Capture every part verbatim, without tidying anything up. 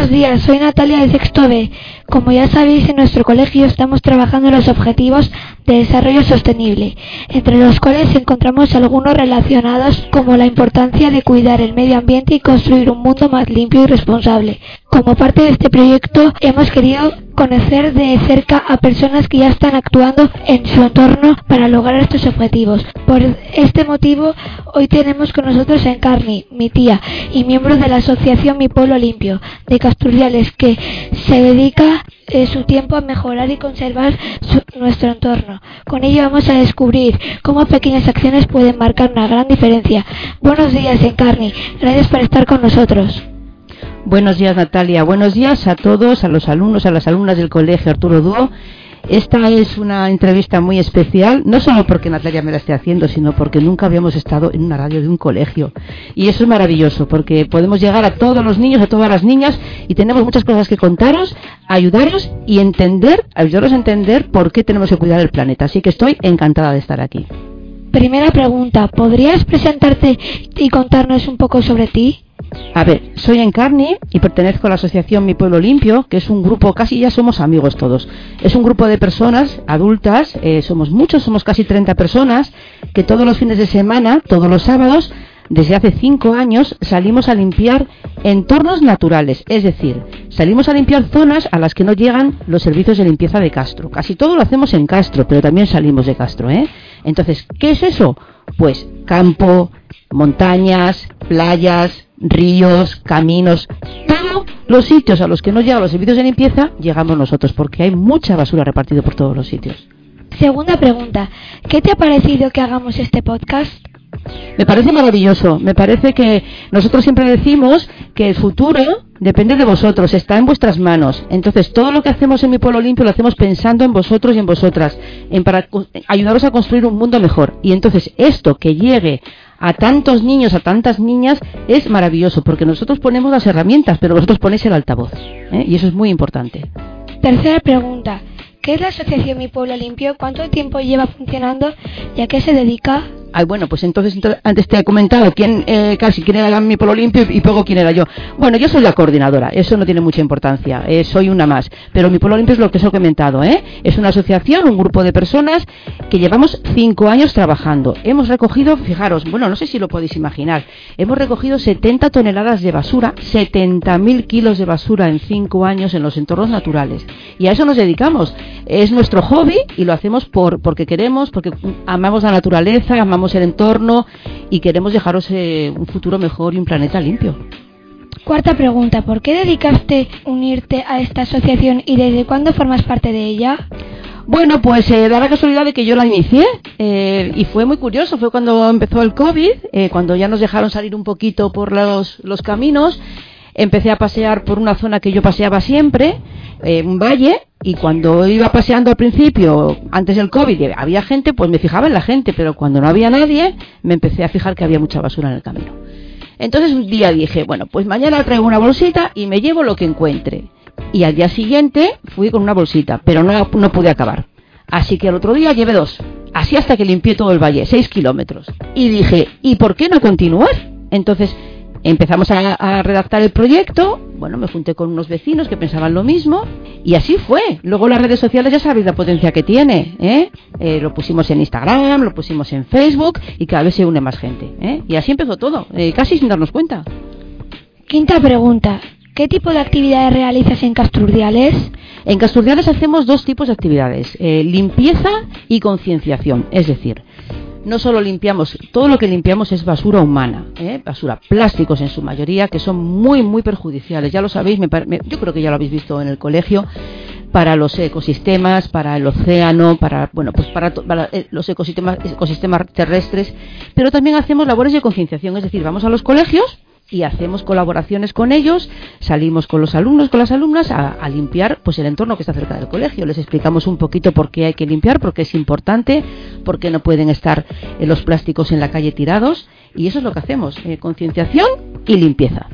Buenos días, soy Natalia de sexto B. Como ya sabéis, en nuestro colegio estamos trabajando en los objetivos de desarrollo sostenible, entre los cuales encontramos algunos relacionados como la importancia de cuidar el medio ambiente y construir un mundo más limpio y responsable. Como parte de este proyecto hemos querido conocer de cerca a personas que ya están actuando en su entorno para lograr estos objetivos. Por este motivo, hoy tenemos con nosotros a Encarni, mi tía, y miembro de la asociación Mi Pueblo Limpio, de Casturdiales, que se dedica eh, su tiempo a mejorar y conservar su, nuestro entorno. Con ello vamos a descubrir cómo pequeñas acciones pueden marcar una gran diferencia. Buenos días, Encarni. Gracias por estar con nosotros. Buenos días, Natalia. Buenos días a todos, a los alumnos, a las alumnas del colegio Arturo Dúo. Esta es una entrevista muy especial, no solo porque Natalia me la esté haciendo, sino porque nunca habíamos estado en una radio de un colegio. Y eso es maravilloso, porque podemos llegar a todos los niños, a todas las niñas, y tenemos muchas cosas que contaros, ayudaros y entender, ayudaros a entender por qué tenemos que cuidar el planeta. Así que estoy encantada de estar aquí. Primera pregunta, ¿podrías presentarte y contarnos un poco sobre ti? A ver, soy Encarni y pertenezco a la asociación Mi Pueblo Limpio, que es un grupo, casi ya somos amigos todos. Es un grupo de personas adultas, eh, somos muchos, somos casi treinta personas, que todos los fines de semana, todos los sábados, desde hace cinco años, salimos a limpiar entornos naturales. Es decir, salimos a limpiar zonas a las que no llegan los servicios de limpieza de Castro. Casi todo lo hacemos en Castro, pero también salimos de Castro, ¿eh? Entonces, ¿qué es eso? Pues campo, montañas, playas, ríos, caminos, todos los sitios a los que no llegan los servicios de limpieza, llegamos nosotros, porque hay mucha basura repartida por todos los sitios. Segunda pregunta, ¿qué te ha parecido que hagamos este podcast? Me parece maravilloso, me parece que nosotros siempre decimos que el futuro depende de vosotros, está en vuestras manos. Entonces, todo lo que hacemos en Mi Pueblo Limpio lo hacemos pensando en vosotros y en vosotras, en para ayudaros a construir un mundo mejor. Y entonces, esto que llegue a tantos niños, a tantas niñas, es maravilloso, porque nosotros ponemos las herramientas, pero vosotros ponéis el altavoz, ¿eh? Y eso es muy importante. Tercera pregunta, ¿qué es la asociación Mi Pueblo Limpio? ¿Cuánto tiempo lleva funcionando y a qué se dedica? Ay, bueno, pues entonces, entonces antes te he comentado quién, eh, casi quién era Mi Pueblo Limpio y luego quién era yo. Bueno, yo soy la coordinadora, eso no tiene mucha importancia, eh, soy una más. Pero Mi Pueblo Limpio es lo que os he comentado, ¿eh? Es una asociación, un grupo de personas que llevamos cinco años trabajando. Hemos recogido, fijaros, bueno, no sé si lo podéis imaginar, hemos recogido setenta toneladas de basura, setenta mil kilos de basura en cinco años en los entornos naturales. Y a eso nos dedicamos. Es nuestro hobby y lo hacemos por porque queremos, porque amamos la naturaleza, amamos el entorno y queremos dejaros eh, un futuro mejor y un planeta limpio. Cuarta pregunta, ¿por qué dedicaste unirte a esta asociación y desde cuándo formas parte de ella? Bueno, pues eh, da la casualidad de que yo la inicié eh, y fue muy curioso, fue cuando empezó el COVID, eh, cuando ya nos dejaron salir un poquito por los, los caminos. Empecé a pasear por una zona que yo paseaba siempre, eh, un valle, y cuando iba paseando al principio, antes del COVID, había gente, pues me fijaba en la gente, pero cuando no había nadie, me empecé a fijar que había mucha basura en el camino. Entonces un día dije, bueno, pues mañana traigo una bolsita y me llevo lo que encuentre. Y al día siguiente fui con una bolsita, pero no, no pude acabar. Así que al otro día llevé dos, así hasta que limpié todo el valle, seis kilómetros. Y dije, ¿y por qué no continuar? Entonces empezamos a, a redactar el proyecto, bueno, me junté con unos vecinos que pensaban lo mismo, y así fue. Luego las redes sociales ya sabéis la potencia que tiene, ¿eh? Eh, lo pusimos en Instagram, lo pusimos en Facebook, y cada vez se une más gente, ¿eh? Y así empezó todo, eh, casi sin darnos cuenta. Quinta pregunta, ¿qué tipo de actividades realizas en Casturdiales? En Casturdiales hacemos dos tipos de actividades, eh, limpieza y concienciación, es decir, no solo limpiamos, todo lo que limpiamos es basura humana, ¿eh? Basura, plásticos en su mayoría, que son muy, muy perjudiciales. Ya lo sabéis, me, me, yo creo que ya lo habéis visto en el colegio, para los ecosistemas, para el océano, para, bueno, pues para, para los ecosistemas, ecosistemas terrestres, pero también hacemos labores de concienciación, es decir, vamos a los colegios y hacemos colaboraciones con ellos, salimos con los alumnos, con las alumnas a, a limpiar pues el entorno que está cerca del colegio. Les explicamos un poquito por qué hay que limpiar, por qué es importante, por qué no pueden estar eh, los plásticos en la calle tirados, y eso es lo que hacemos, eh, concienciación y limpieza.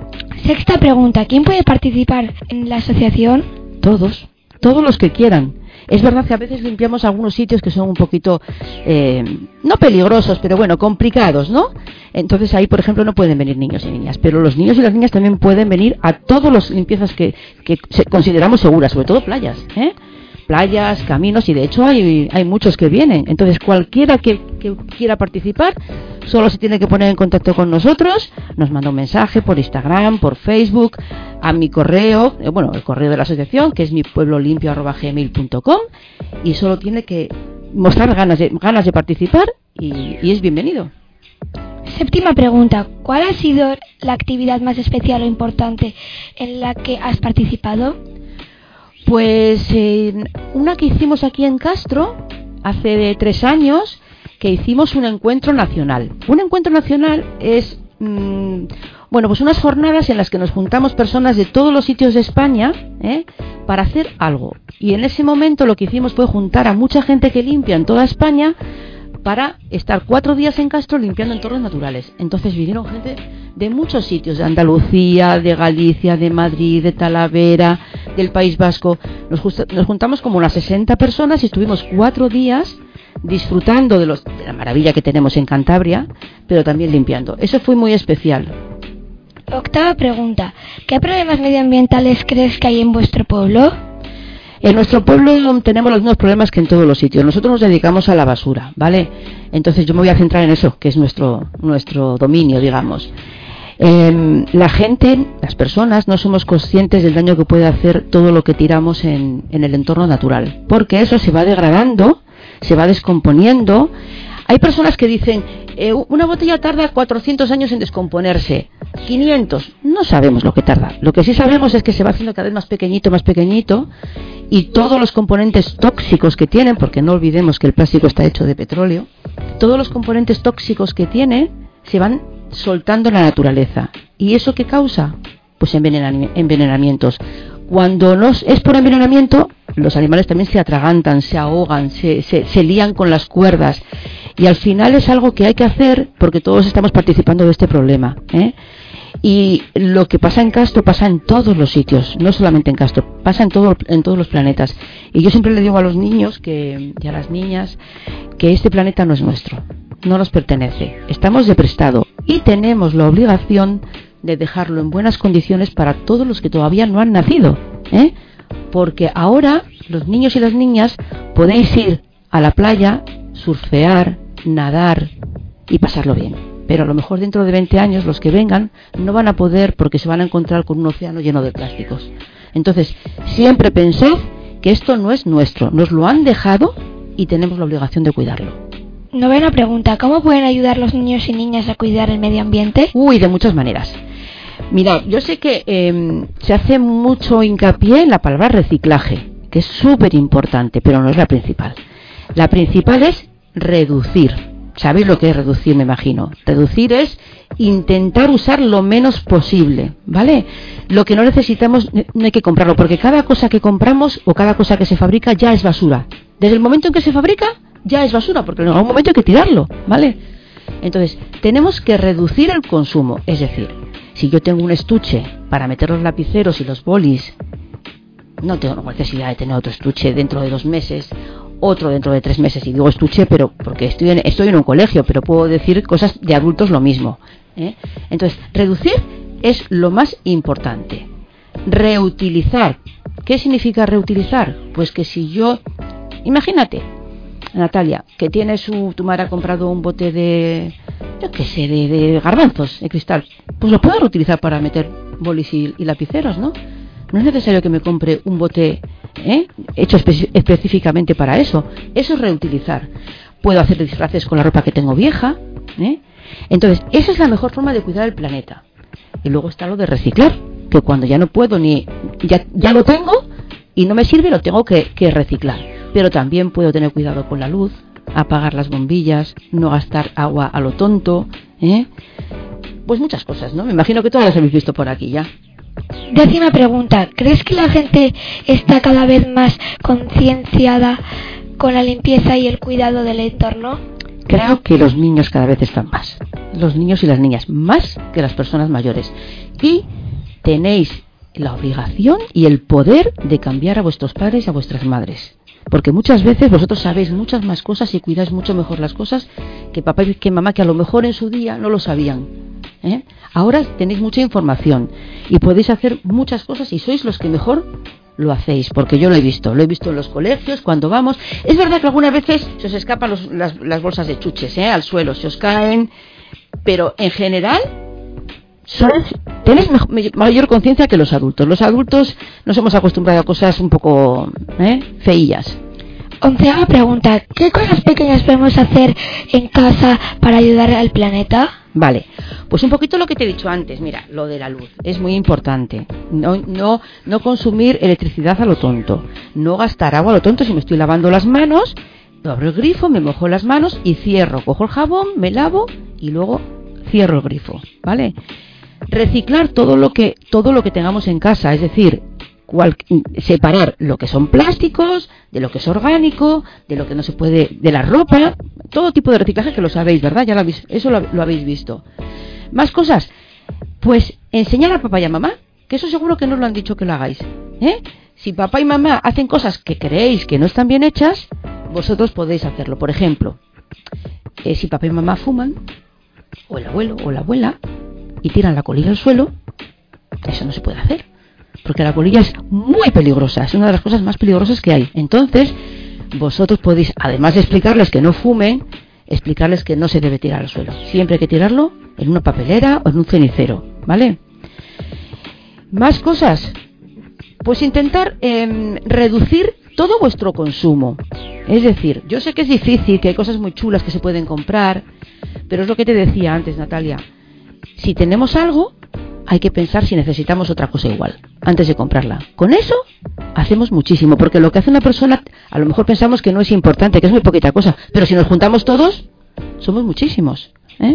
Sexta pregunta, ¿quién puede participar en la asociación? Todos, todos los que quieran. Es verdad que a veces limpiamos algunos sitios que son un poquito, eh, no peligrosos, pero bueno, complicados, ¿no? Entonces ahí, por ejemplo, no pueden venir niños y niñas, pero los niños y las niñas también pueden venir a todas las limpiezas que, que consideramos seguras, sobre todo playas, ¿eh? Playas, caminos, y de hecho hay, hay muchos que vienen. Entonces cualquiera que, que quiera participar solo se tiene que poner en contacto con nosotros, nos manda un mensaje por Instagram, por Facebook, a mi correo, eh, bueno, el correo de la asociación, que es mi pueblo limpio arroba gmail punto com, y solo tiene que mostrar ganas de, ganas de participar y, y es bienvenido. Séptima pregunta, ¿cuál ha sido la actividad más especial o importante en la que has participado? Pues eh, una que hicimos aquí en Castro hace tres años, que hicimos un encuentro nacional. Un encuentro nacional es, mmm, bueno, pues unas jornadas en las que nos juntamos personas de todos los sitios de España, ¿eh? para hacer algo. Y en ese momento lo que hicimos fue juntar a mucha gente que limpia en toda España para estar cuatro días en Castro limpiando entornos naturales. Entonces vinieron gente de muchos sitios, de Andalucía, de Galicia, de Madrid, de Talavera, del País Vasco. Nos, justa, nos juntamos como unas sesenta personas y estuvimos cuatro días disfrutando de, los, de la maravilla que tenemos en Cantabria, pero también limpiando. Eso fue muy especial. Octava pregunta, ¿qué problemas medioambientales crees que hay en vuestro pueblo? En nuestro pueblo tenemos los mismos problemas que en todos los sitios. Nosotros nos dedicamos a la basura, ¿vale? Entonces yo me voy a centrar en eso, que es nuestro, nuestro dominio, digamos. Eh, la gente, las personas, no somos conscientes del daño que puede hacer todo lo que tiramos en, en el entorno natural, porque eso se va degradando, se va descomponiendo. Hay personas que dicen, eh, una botella tarda cuatrocientos años en descomponerse, quinientos, no sabemos lo que tarda. Lo que sí sabemos es que se va haciendo cada vez más pequeñito, más pequeñito, y todos los componentes tóxicos que tienen, porque no olvidemos que el plástico está hecho de petróleo, todos los componentes tóxicos que tiene se van soltando en la naturaleza. ¿Y eso qué causa? Pues envenenami- envenenamientos. Cuando no es por envenenamiento, los animales también se atragantan, se ahogan, se, se, se lían con las cuerdas. Y al final es algo que hay que hacer porque todos estamos participando de este problema, ¿eh? Y lo que pasa en Castro pasa en todos los sitios, no solamente en Castro, pasa en, todo, en todos los planetas. Y yo siempre le digo a los niños que, y a las niñas que este planeta no es nuestro, no nos pertenece. Estamos de prestado y tenemos la obligación de dejarlo en buenas condiciones para todos los que todavía no han nacido, ¿eh? Porque ahora los niños y las niñas podéis ir a la playa, surfear, nadar y pasarlo bien. Pero a lo mejor dentro de veinte años los que vengan no van a poder porque se van a encontrar con un océano lleno de plásticos. Entonces, siempre pensad que esto no es nuestro, nos lo han dejado y tenemos la obligación de cuidarlo. Novena pregunta, ¿cómo pueden ayudar los niños y niñas a cuidar el medio ambiente? Uy, de muchas maneras. Mira, yo sé que eh, se hace mucho hincapié en la palabra reciclaje, que es súper importante, pero no es la principal. La principal es reducir. ¿Sabéis lo que es reducir? Me imagino. Reducir es intentar usar lo menos posible, ¿vale? Lo que no necesitamos no hay que comprarlo, porque cada cosa que compramos o cada cosa que se fabrica ya es basura. Desde el momento en que se fabrica, ya es basura, porque en algún momento hay que tirarlo, ¿vale? Entonces, tenemos que reducir el consumo. Es decir, si yo tengo un estuche para meter los lapiceros y los bolis, no tengo necesidad de tener otro estuche dentro de dos meses, otro dentro de tres meses, y digo estuche pero porque estoy en, estoy en un colegio, pero puedo decir cosas de adultos lo mismo, ¿eh? Entonces, reducir es lo más importante. Reutilizar. ¿Qué significa reutilizar? Pues que si yo, imagínate, Natalia, que tiene su, tu madre ha comprado un bote de, yo qué sé, de, de garbanzos de cristal, pues lo puedo reutilizar para meter bolis y, y lapiceros, ¿no? No es necesario que me compre un bote ¿eh? hecho espe- específicamente para eso. Eso es reutilizar. Puedo hacer disfraces con la ropa que tengo vieja, ¿eh? Entonces, esa es la mejor forma de cuidar el planeta. Y luego está lo de reciclar, que cuando ya no puedo ni ya, ya lo tengo y no me sirve, lo tengo que, que reciclar. Pero también puedo tener cuidado con la luz, apagar las bombillas, no gastar agua a lo tonto, ¿eh? Pues muchas cosas, ¿no? Me imagino que todas las habéis visto por aquí ya. Décima pregunta, ¿crees que la gente está cada vez más concienciada con la limpieza y el cuidado del entorno? Creo que los niños cada vez están más. Los niños y las niñas, más que las personas mayores. Y tenéis la obligación y el poder de cambiar a vuestros padres y a vuestras madres. Porque muchas veces vosotros sabéis muchas más cosas y cuidáis mucho mejor las cosas que papá y que mamá, que a lo mejor en su día no lo sabían. ¿eh? Ahora tenéis mucha información y podéis hacer muchas cosas y sois los que mejor lo hacéis, porque yo lo he visto, lo he visto en los colegios, cuando vamos. Es verdad que algunas veces se os escapan los, las, las bolsas de chuches ¿eh? al suelo, se os caen, pero en general sois, tenéis mejor, mayor conciencia que los adultos. Los adultos nos hemos acostumbrado a cosas un poco ¿eh? feillas. Onceava pregunta, ¿qué cosas pequeñas podemos hacer en casa para ayudar al planeta? Vale, pues un poquito lo que te he dicho antes. Mira, lo de la luz es muy importante. No, no, no consumir electricidad a lo tonto. No gastar agua a lo tonto. Si me estoy lavando las manos, abro el grifo, me mojo las manos y cierro. Cojo el jabón, me lavo y luego cierro el grifo, ¿vale? Reciclar todo lo que todo lo que tengamos en casa, es decir, cual, separar lo que son plásticos de lo que es orgánico, de lo que no se puede, de la ropa, todo tipo de reciclaje, que lo sabéis, ¿verdad? Ya lo habéis, eso lo, lo habéis visto. Más cosas, pues enseñar a papá y a mamá, que eso seguro que no os lo han dicho que lo hagáis, ¿eh? Si papá y mamá hacen cosas que creéis que no están bien hechas, vosotros podéis hacerlo. Por ejemplo, eh, si papá y mamá fuman, o el abuelo o la abuela, y tiran la colilla al suelo, eso no se puede hacer, porque la colilla es muy peligrosa, es una de las cosas más peligrosas que hay. Entonces, vosotros podéis, además de explicarles que no fumen, explicarles que no se debe tirar al suelo. Siempre hay que tirarlo en una papelera o en un cenicero, ¿vale? Más cosas, pues intentar eh, reducir todo vuestro consumo. Es decir, yo sé que es difícil, que hay cosas muy chulas que se pueden comprar, pero es lo que te decía antes, Natalia. Si tenemos algo, hay que pensar si necesitamos otra cosa igual antes de comprarla. Con eso hacemos muchísimo, porque lo que hace una persona, a lo mejor pensamos que no es importante, que es muy poquita cosa, pero si nos juntamos todos, somos muchísimos, ¿eh?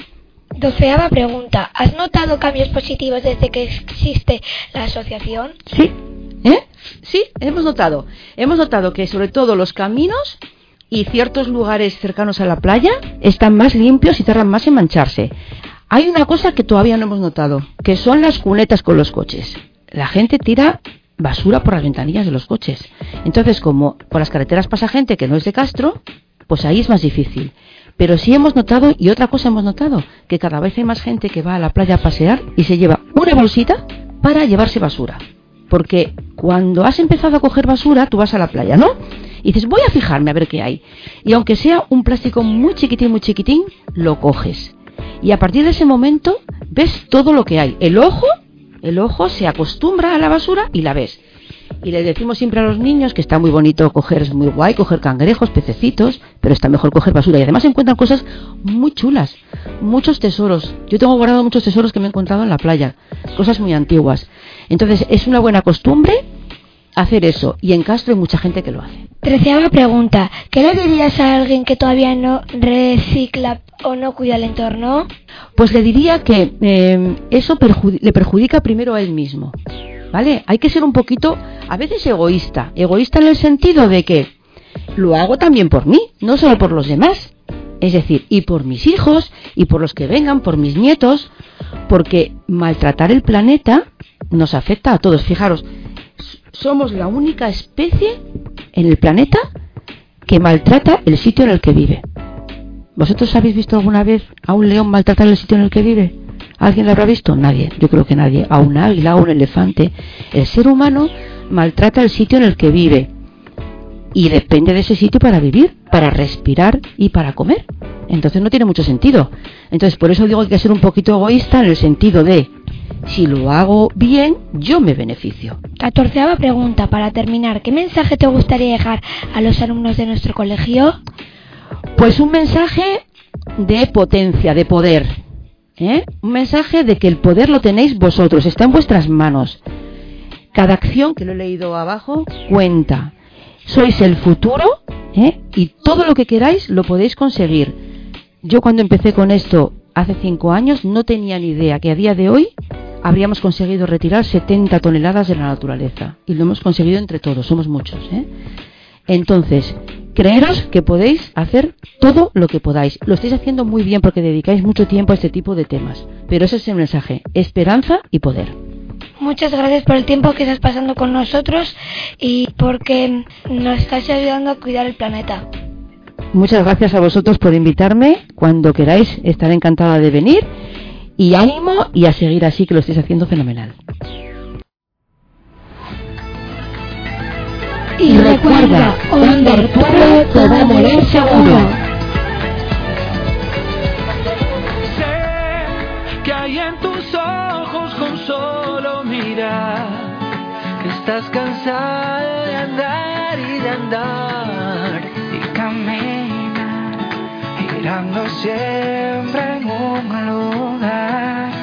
Doceava pregunta, ¿has notado cambios positivos desde que existe la asociación? Sí, ¿eh? Sí, hemos notado. Hemos notado que sobre todo los caminos y ciertos lugares cercanos a la playa están más limpios y tardan más en mancharse. Hay una cosa que todavía no hemos notado, que son las cunetas con los coches. La gente tira basura por las ventanillas de los coches. Entonces, como por las carreteras pasa gente que no es de Castro, pues ahí es más difícil. Pero sí hemos notado, y otra cosa hemos notado, que cada vez hay más gente que va a la playa a pasear y se lleva una bolsita para llevarse basura. Porque cuando has empezado a coger basura, tú vas a la playa, ¿no? Y dices, voy a fijarme a ver qué hay. Y aunque sea un plástico muy chiquitín, muy chiquitín, lo coges. Y a partir de ese momento ves todo lo que hay. El ojo, el ojo se acostumbra a la basura y la ves. Y le decimos siempre a los niños que está muy bonito coger, es muy guay coger cangrejos, pececitos, pero está mejor coger basura. Y además se encuentran cosas muy chulas, muchos tesoros. Yo tengo guardado muchos tesoros que me he encontrado en la playa, cosas muy antiguas. Entonces es una buena costumbre hacer eso, y en Castro hay mucha gente que lo hace. Treceava pregunta, ¿qué le dirías a alguien que todavía no recicla o no cuida el entorno? Pues le diría que eh, eso perjudi- le perjudica primero a él mismo, ¿vale? Hay que ser un poquito, a veces egoísta, egoísta en el sentido de que lo hago también por mí, no solo por los demás. Es decir, y por mis hijos, y por los que vengan, por mis nietos, porque maltratar el planeta nos afecta a todos. Fijaros, somos la única especie en el planeta que maltrata el sitio en el que vive. ¿Vosotros habéis visto alguna vez a un león maltratar el sitio en el que vive? ¿Alguien lo habrá visto? Nadie, yo creo que nadie. A un águila, a un elefante. El ser humano maltrata el sitio en el que vive y depende de ese sitio para vivir, para respirar y para comer. Entonces no tiene mucho sentido. Entonces por eso digo que hay que ser un poquito egoísta en el sentido de, si lo hago bien, yo me beneficio. Catorceava pregunta, para terminar, ¿qué mensaje te gustaría dejar a los alumnos de nuestro colegio? Pues un mensaje de potencia, de poder, ¿eh? Un mensaje de que el poder lo tenéis vosotros, está en vuestras manos. Cada acción, que lo he leído abajo, cuenta. Sois el futuro, ¿eh? Y todo lo que queráis lo podéis conseguir. Yo cuando empecé con esto hace cinco años no tenía ni idea que a día de hoy habríamos conseguido retirar setenta toneladas de la naturaleza. Y lo hemos conseguido entre todos, somos muchos, ¿eh? Entonces, creeros que podéis hacer todo lo que podáis. Lo estáis haciendo muy bien porque dedicáis mucho tiempo a este tipo de temas. Pero ese es el mensaje, esperanza y poder. muchas gracias por el tiempo que estás pasando con nosotros y porque nos estás ayudando a cuidar el planeta. Muchas gracias a vosotros por invitarme. Cuando queráis, estaré encantada de venir. Y ánimo y a seguir así, que lo estáis haciendo fenomenal. Y recuerda, Onda Arturo te va a morir seguro. Sé que hay en tus ojos con solo mirar que estás cansada de andar y de andar y caminar girando siempre en un lugar.